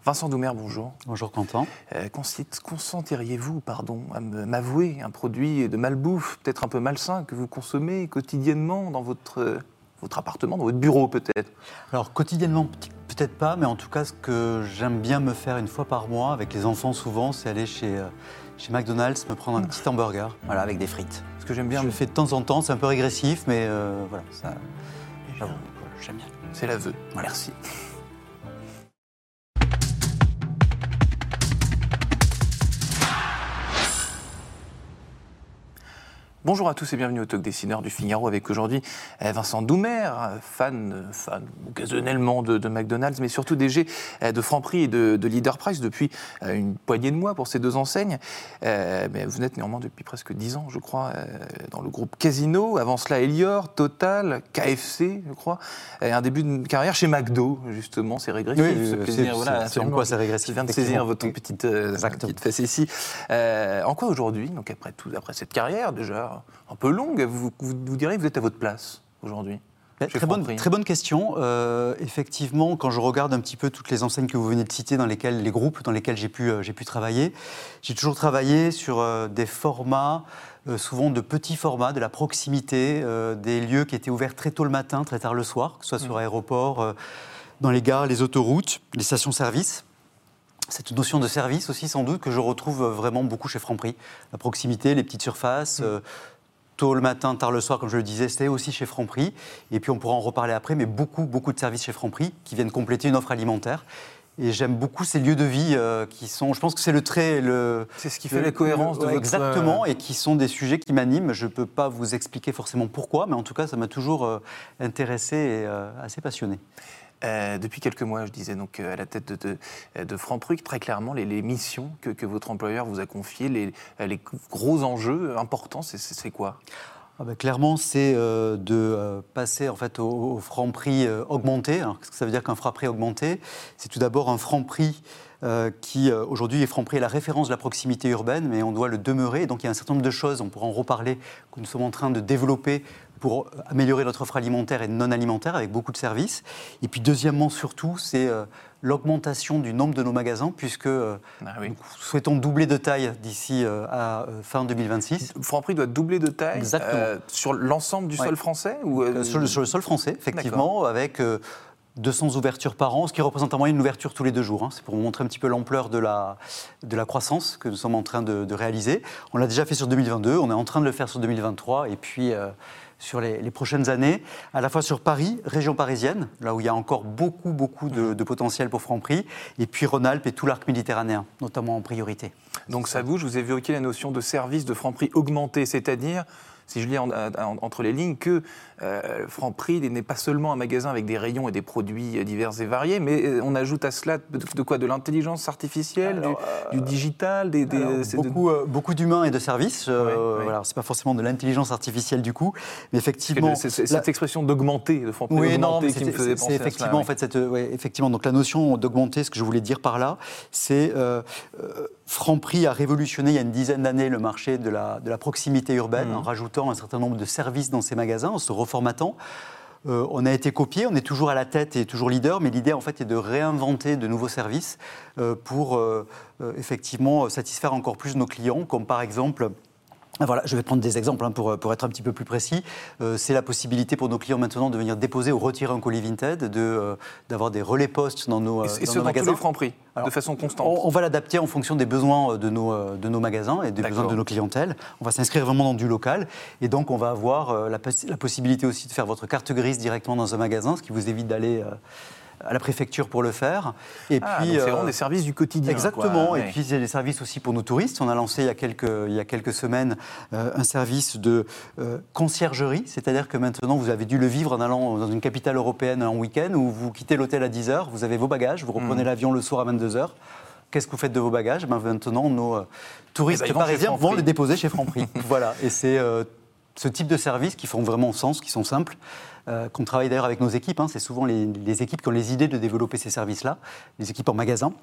Vincent Doumer, bonjour. Bonjour Quentin. Consentiriez-vous, à m'avouer un produit de malbouffe, peut-être un peu malsain, que vous consommez quotidiennement dans votre appartement, dans votre bureau peut-être? Alors quotidiennement, peut-être pas, mais en tout cas, ce que j'aime bien me faire une fois par mois, avec les enfants souvent, c'est aller chez McDonald's, me prendre un petit hamburger, voilà, avec des frites. Ce que j'aime bien. Je le fais de temps en temps, c'est un peu régressif, mais voilà, ça, j'aime bien. C'est l'aveu, voilà. Merci. Bonjour à tous et bienvenue au Talk Dessineur du Figaro avec aujourd'hui Vincent Doumer, fan occasionnellement de McDonald's, mais surtout DG de Franprix et de Leader Price depuis une poignée de mois pour ces deux enseignes. Mais vous êtes néanmoins depuis presque 10 ans, je crois, dans le groupe Casino. Avant cela, Elior, Total, KFC, je crois. Et un début de carrière chez McDo, justement. C'est régressif. C'est en quoi c'est régressif? Je viens de saisir votre petite fesse ici. En quoi aujourd'hui, donc après cette carrière déjà un peu longue, vous direz que vous êtes à votre place aujourd'hui? Très bonne question. Effectivement, quand je regarde un petit peu toutes les enseignes que vous venez de citer, les groupes dans lesquels j'ai pu travailler, j'ai toujours travaillé sur des formats, souvent de petits formats, de la proximité, des lieux qui étaient ouverts très tôt le matin, très tard le soir, que ce soit sur aéroports, dans les gares, les autoroutes, les stations-service. Cette notion de service aussi, sans doute, que je retrouve vraiment beaucoup chez Franprix. La proximité, les petites surfaces, tôt le matin, tard le soir, comme je le disais, c'était aussi chez Franprix. Et puis on pourra en reparler après, mais beaucoup de services chez Franprix qui viennent compléter une offre alimentaire. Et j'aime beaucoup ces lieux de vie qui sont... Je pense que c'est le trait... C'est ce qui fait la cohérence de votre... Exactement, et qui sont des sujets qui m'animent. Je ne peux pas vous expliquer forcément pourquoi, mais en tout cas, ça m'a toujours intéressé et assez passionné. Depuis quelques mois, je disais, donc, à la tête de Franprix, très clairement, les missions que votre employeur vous a confiées, les gros enjeux importants, c'est quoi? Clairement, c'est de passer en fait, au Franprix augmenté. Alors, qu'est-ce que ça veut dire qu'un Franprix augmenté? C'est tout d'abord un Franprix qui, aujourd'hui, Franprix est la référence de la proximité urbaine, mais on doit le demeurer. Donc, il y a un certain nombre de choses, on pourra en reparler, que nous sommes en train de développer pour améliorer notre offre alimentaire et non alimentaire avec beaucoup de services. Et puis, deuxièmement, surtout, c'est l'augmentation du nombre de nos magasins, puisque nous souhaitons doubler de taille d'ici à fin 2026. Franprix doit doubler de taille sur l'ensemble du sol français ou sur le sol français, effectivement, avec 200 ouvertures par an, ce qui représente en moyenne une ouverture tous les 2 jours. C'est pour vous montrer un petit peu l'ampleur de la croissance que nous sommes en train de réaliser. On l'a déjà fait sur 2022, on est en train de le faire sur 2023, et puis sur les prochaines années, à la fois sur Paris, région parisienne, là où il y a encore beaucoup de potentiel pour Franprix, et puis Rhône-Alpes et tout l'arc méditerranéen, notamment en priorité. Donc ça bouge, vous avez évoqué la notion de service de Franprix augmenté, c'est-à-dire, si je lis entre les lignes, que Franprix n'est pas seulement un magasin avec des rayons et des produits divers et variés, mais on ajoute à cela de quoi? De l'intelligence artificielle, du digital, beaucoup d'humains et de services. Voilà, c'est pas forcément de l'intelligence artificielle du coup, mais effectivement... C'est cette expression d'augmenter, de Franprix augmenté qui me faisait penser effectivement, à cela. Effectivement, donc la notion d'augmenter, ce que je voulais dire par là, c'est... Franprix a révolutionné il y a une dizaine d'années le marché de la proximité urbaine en rajoutant un certain nombre de services dans ses magasins, en se reformatant. On a été copié, on est toujours à la tête et toujours leader, mais l'idée en fait est de réinventer de nouveaux services pour effectivement satisfaire encore plus nos clients, comme par exemple... Voilà, je vais prendre des exemples pour être un petit peu plus précis. C'est la possibilité pour nos clients maintenant de venir déposer ou retirer un colis Vinted, d'avoir des relais postes dans nos magasins. Et ce, dans tous les Franprix, de façon constante. On va l'adapter en fonction des besoins de nos magasins et des besoins de nos clientèles. On va s'inscrire vraiment dans du local. Et donc, on va avoir la possibilité aussi de faire votre carte grise directement dans un magasin, ce qui vous évite d'aller... à la préfecture pour le faire. Et puis, donc c'est vraiment des services du quotidien. Exactement. Quoi. Et puis, il y a des services aussi pour nos touristes. On a lancé il y a quelques semaines un service de conciergerie, c'est-à-dire que maintenant, vous avez dû le vivre en allant dans une capitale européenne en week-end où vous quittez l'hôtel à 10h, vous avez vos bagages, vous reprenez l'avion le soir à 22h. Qu'est-ce que vous faites de vos bagages? Maintenant, nos touristes parisiens vont les déposer chez Franprix. Voilà. Et c'est ce type de services qui font vraiment sens, qui sont simples, qu'on travaille d'ailleurs avec nos équipes. C'est souvent les équipes qui ont les idées de développer ces services-là, les équipes en magasin.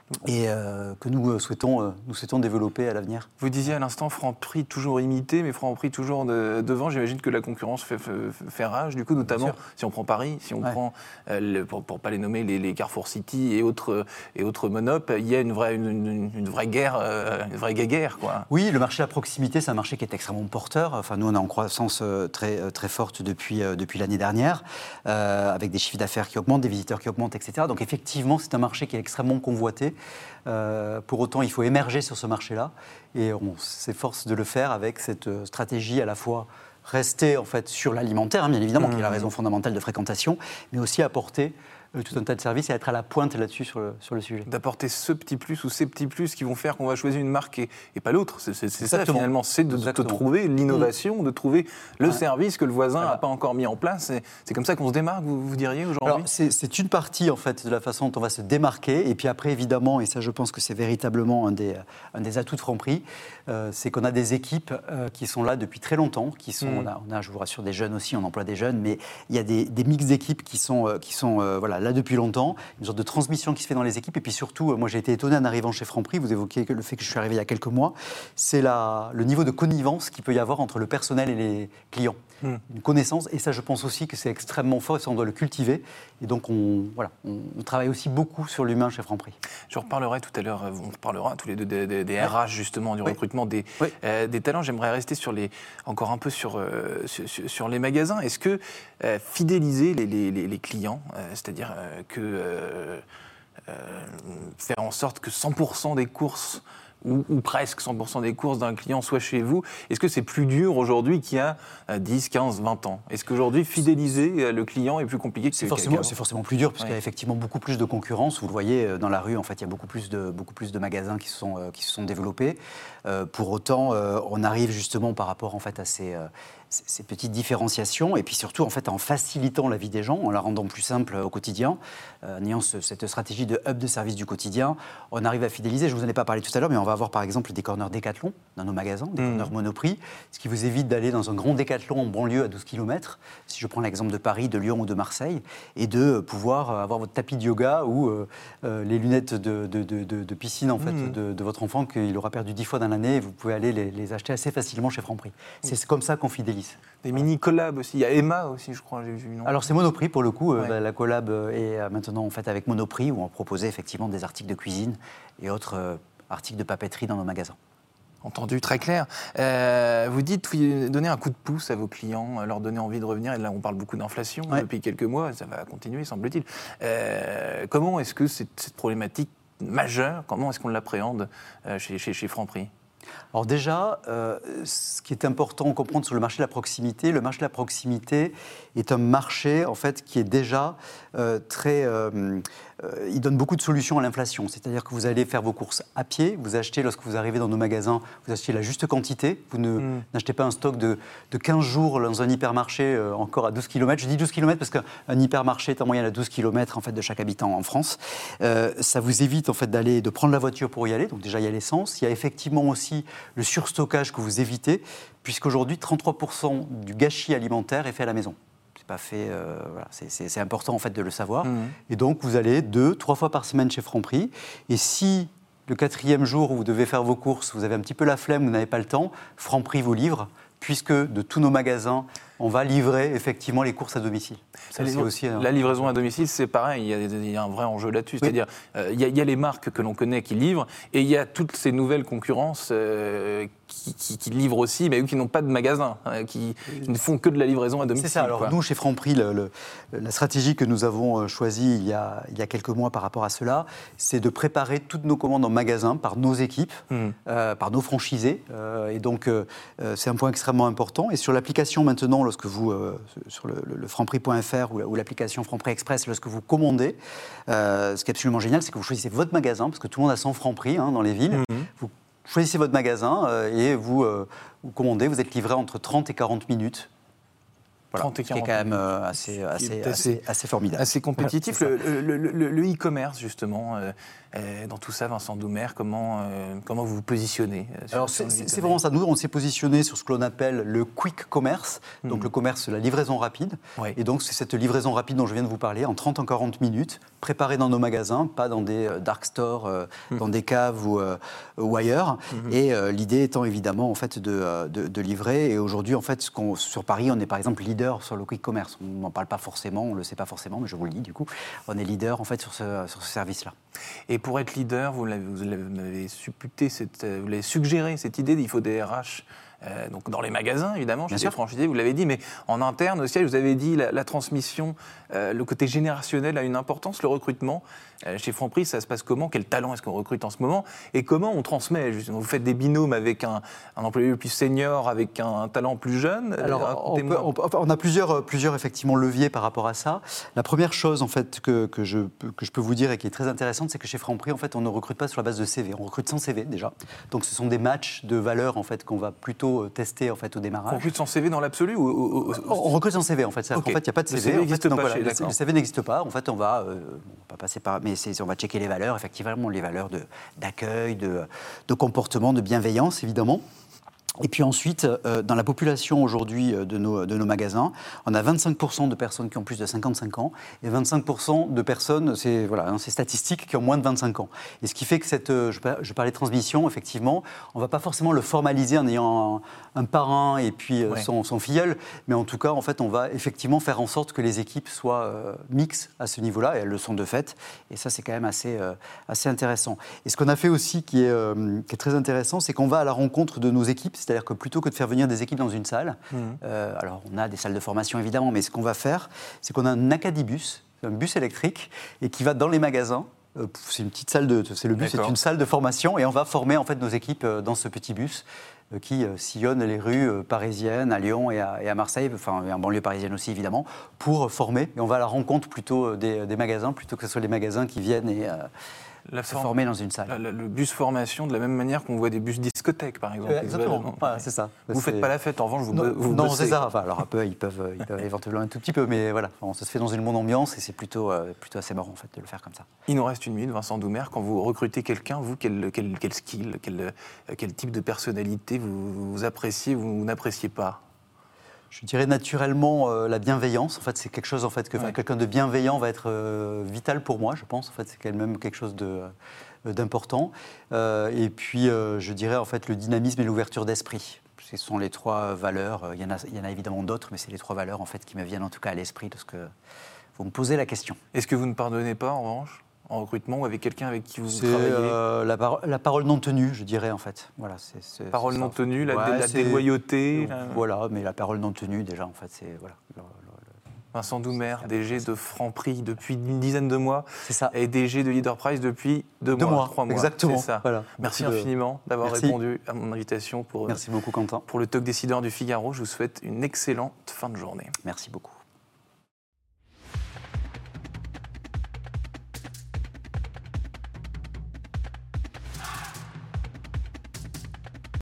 et que nous souhaitons développer à l'avenir. Vous disiez à l'instant Franprix toujours imité, mais Franprix toujours devant. J'imagine que la concurrence fait rage, du coup, notamment si on prend Paris, si on prend, pour ne pas les nommer, les Carrefour City et autres monop, il y a une vraie guerre, quoi. Oui, le marché à proximité, c'est un marché qui est extrêmement porteur. Enfin, nous, on est en croissance très, très forte depuis l'année dernière, avec des chiffres d'affaires qui augmentent, des visiteurs qui augmentent, etc. Donc, effectivement, c'est un marché qui est extrêmement convoité. Pour autant, il faut émerger sur ce marché-là et on s'efforce de le faire avec cette stratégie à la fois rester en fait sur l'alimentaire, bien évidemment, qui est la raison fondamentale de fréquentation, mais aussi apporter tout un tas de services et être à la pointe là-dessus sur le sujet. D'apporter ce petit plus ou ces petits plus qui vont faire qu'on va choisir une marque et pas l'autre. C'est ça finalement, c'est de trouver l'innovation, de trouver le service que le voisin n'a pas encore mis en place. C'est comme ça qu'on se démarque, vous diriez aujourd'hui ? Alors, c'est une partie en fait de la façon dont on va se démarquer. Et puis après, évidemment, et ça je pense que c'est véritablement un des atouts de Franprix, c'est qu'on a des équipes qui sont là depuis très longtemps, on a, je vous rassure, des jeunes aussi, on emploie des jeunes, mais il y a des mix d'équipes qui sont là depuis longtemps, une sorte de transmission qui se fait dans les équipes. Et puis surtout, moi j'ai été étonné en arrivant chez Franprix, vous évoquiez le fait que je suis arrivé il y a quelques mois, c'est le niveau de connivence qu'il peut y avoir entre le personnel et les clients. Une connaissance, et ça je pense aussi que c'est extrêmement fort et ça on doit le cultiver. Et donc on travaille aussi beaucoup sur l'humain chez Franprix. Je reparlerai tout à l'heure, on reparlera tous les deux des RH justement, du recrutement des talents. J'aimerais rester encore un peu sur les magasins. Est-ce que fidéliser les clients, c'est-à-dire faire en sorte que 100% des courses ou presque 100% des courses d'un client soient chez vous, est-ce que c'est plus dur aujourd'hui qu'il y a 10, 15, 20 ans ? Est-ce qu'aujourd'hui, fidéliser le client est plus compliqué que c'est forcément plus dur, parce qu'il y a effectivement beaucoup plus de concurrence. Vous le voyez dans la rue, en fait, il y a beaucoup plus de magasins qui se sont développés. Pour autant, on arrive justement par rapport en fait, à ces petites différenciations, et puis surtout en fait en facilitant la vie des gens, en la rendant plus simple au quotidien, en ayant cette stratégie de hub de service du quotidien, on arrive à fidéliser. Je ne vous en ai pas parlé tout à l'heure, mais on va avoir par exemple des corners Décathlon dans nos magasins, des corners Monoprix, ce qui vous évite d'aller dans un grand Décathlon en banlieue à 12 km, si je prends l'exemple de Paris, de Lyon ou de Marseille, et de pouvoir avoir votre tapis de yoga ou les lunettes de piscine en fait, de votre enfant qu'il aura perdu 10 fois dans l'année, et vous pouvez aller les acheter assez facilement chez Franprix. C'est comme ça qu'on fidélise. Des mini-collabs aussi, il y a Emma aussi, je crois, j'ai vu. Non ? Alors c'est Monoprix pour le coup, la collab est maintenant en fait avec Monoprix, où on proposait effectivement des articles de cuisine et autres articles de papeterie dans nos magasins. Entendu, très clair. Vous dites donner un coup de pouce à vos clients, leur donner envie de revenir. Et là, on parle beaucoup d'inflation depuis quelques mois, ça va continuer, semble-t-il. Comment est-ce que cette problématique majeure, comment est-ce qu'on l'appréhende chez Franprix ? Alors déjà, ce qui est important à comprendre sur le marché de la proximité est un marché en fait qui est déjà il donne beaucoup de solutions à l'inflation. C'est-à-dire que vous allez faire vos courses à pied, vous achetez, lorsque vous arrivez dans nos magasins, vous achetez la juste quantité, vous n'achetez pas un stock de 15 jours dans un hypermarché encore à 12 km. Je dis 12 km parce qu'un hypermarché est en moyenne à 12 km en fait, de chaque habitant en France. Ça vous évite en fait, de prendre la voiture pour y aller, donc déjà il y a l'essence. Il y a effectivement aussi le surstockage que vous évitez, puisqu'aujourd'hui 33% du gâchis alimentaire est fait à la maison. Pas fait, c'est important en fait de le savoir. Et donc vous allez 2-3 fois par semaine chez Franprix. Et si le 4e jour où vous devez faire vos courses, vous avez un petit peu la flemme, vous n'avez pas le temps, Franprix vous livre, puisque de tous nos magasins, on va livrer effectivement les courses à domicile. La livraison à domicile, c'est pareil, il y a un vrai enjeu là-dessus. C'est-à-dire, il y a les marques que l'on connaît qui livrent, et il y a toutes ces nouvelles concurrences qui livrent aussi, mais eux qui n'ont pas de magasin, qui ne font que de la livraison à domicile. C'est ça. Alors nous, chez Franprix, la stratégie que nous avons choisie il y a quelques mois par rapport à cela, c'est de préparer toutes nos commandes en magasin par nos équipes, par nos franchisés. Et donc, c'est un point extrêmement important. Et sur l'application maintenant, lorsque vous, sur le franprix.fr ou l'application Franprix Express, lorsque vous commandez, ce qui est absolument génial, c'est que vous choisissez votre magasin, parce que tout le monde a son Franprix dans les villes. Vous choisissez votre magasin et vous commandez, vous êtes livré entre 30 et 40 minutes. Voilà, 30 et 40 qui est quand même assez formidable. Assez compétitif. Voilà, Le e-commerce, justement, dans tout ça, Vincent Doumer, comment vous vous positionnez Alors c'est vraiment ça. Nous, on s'est positionné sur ce que l'on appelle le quick commerce, donc le commerce, la livraison rapide. Oui. Et donc c'est cette livraison rapide dont je viens de vous parler, en 30 en 40 minutes, préparée dans nos magasins, pas dans des dark stores, dans des caves ou ailleurs. Et l'idée étant évidemment en fait de livrer. Et aujourd'hui, en fait, sur Paris, on est par exemple leader sur le quick commerce. On n'en parle pas forcément, on ne le sait pas forcément, mais je vous le dis du coup. On est leader en fait sur ce service-là. Et pour être leader, vous l'avez suggéré cette idée qu'il faut des RH donc dans les magasins, évidemment, chez les franchisés, vous l'avez dit, mais en interne aussi, vous avez dit la transmission, le côté générationnel a une importance, le recrutement. Chez Franprix, ça se passe comment? Quel talent est-ce qu'on recrute en ce moment? Et comment on transmet? Justement, vous faites des binômes avec un employé plus senior, avec un talent plus jeune? Alors, on a plusieurs effectivement leviers par rapport à ça. La première chose en fait que je peux vous dire et qui est très intéressante, c'est que chez Franprix, en fait, on ne recrute pas sur la base de CV. On recrute sans CV déjà. Donc, ce sont des matchs de valeurs en fait qu'on va plutôt tester en fait au démarrage. On recrute sans CV dans l'absolu ou... On recrute sans CV en fait. Okay. En fait, il n'y a pas de CV. Le CV n'existe pas. Voilà, le CV n'existe pas. En fait, on va passer par, mais on va checker les valeurs, effectivement, les valeurs d'accueil, de comportement, de bienveillance, évidemment. Et puis ensuite, dans la population aujourd'hui de nos magasins, on a 25% de personnes qui ont plus de 55 ans et 25% de personnes, c'est statistiques, qui ont moins de 25 ans. Et ce qui fait que je parlais de transmission, effectivement, on ne va pas forcément le formaliser en ayant un parrain et puis son filleul, mais en tout cas, en fait, on va effectivement faire en sorte que les équipes soient mixtes à ce niveau-là, et elles le sont de fait. Et ça, c'est quand même assez intéressant. Et ce qu'on a fait aussi, qui est très intéressant, c'est qu'on va à la rencontre de nos équipes. C'est-à-dire que plutôt que de faire venir des équipes dans une salle, alors on a des salles de formation évidemment, mais ce qu'on va faire, c'est qu'on a un acadibus, un bus électrique, et qui va dans les magasins. C'est une petite salle c'est une salle de formation, et on va former en fait nos équipes dans ce petit bus qui sillonne les rues parisiennes, à Lyon et à Marseille, enfin et en banlieue parisienne aussi évidemment, pour former. Et on va à la rencontre plutôt des magasins, plutôt que ce soit les magasins qui viennent et se former dans une salle. Le bus formation, de la même manière qu'on voit des bus discothèques, par exemple. Exactement, c'est ça. Vous ne faites pas la fête, en revanche, vous Non, c'est ça. Enfin, alors, un peu, ils peuvent éventuellement un tout petit peu, mais voilà, ça se fait dans une bonne ambiance et c'est plutôt assez marrant, en fait, de le faire comme ça. Il nous reste une minute, Vincent Doumer. Quand vous recrutez quelqu'un, vous, quel skill, quel type de personnalité vous appréciez ou vous n'appréciez pas? Je dirais naturellement la bienveillance. En fait, c'est quelque chose que quelqu'un de bienveillant va être vital pour moi, je pense. En fait, c'est quand même quelque chose d'important. Et puis, je dirais en fait le dynamisme et l'ouverture d'esprit. Ce sont les trois valeurs. Il y en a évidemment d'autres, mais c'est les trois valeurs en fait qui me viennent en tout cas à l'esprit lorsque vous me posez la question. Est-ce que vous ne pardonnez pas en revanche en recrutement ou avec quelqu'un avec qui vous travaillez? La parole non tenue, je dirais en fait. Voilà, parole non tenue, la déloyauté. Voilà, mais la parole non tenue déjà en fait, c'est voilà. Vincent Doumer, DG de Franprix depuis une dizaine de mois. C'est ça. Et DG de Leader Price depuis 3 mois. Exactement. C'est ça. Voilà. Merci infiniment d'avoir répondu à mon invitation Merci beaucoup, Quentin. Pour le Talk Décideur du Figaro. Je vous souhaite une excellente fin de journée. Merci beaucoup.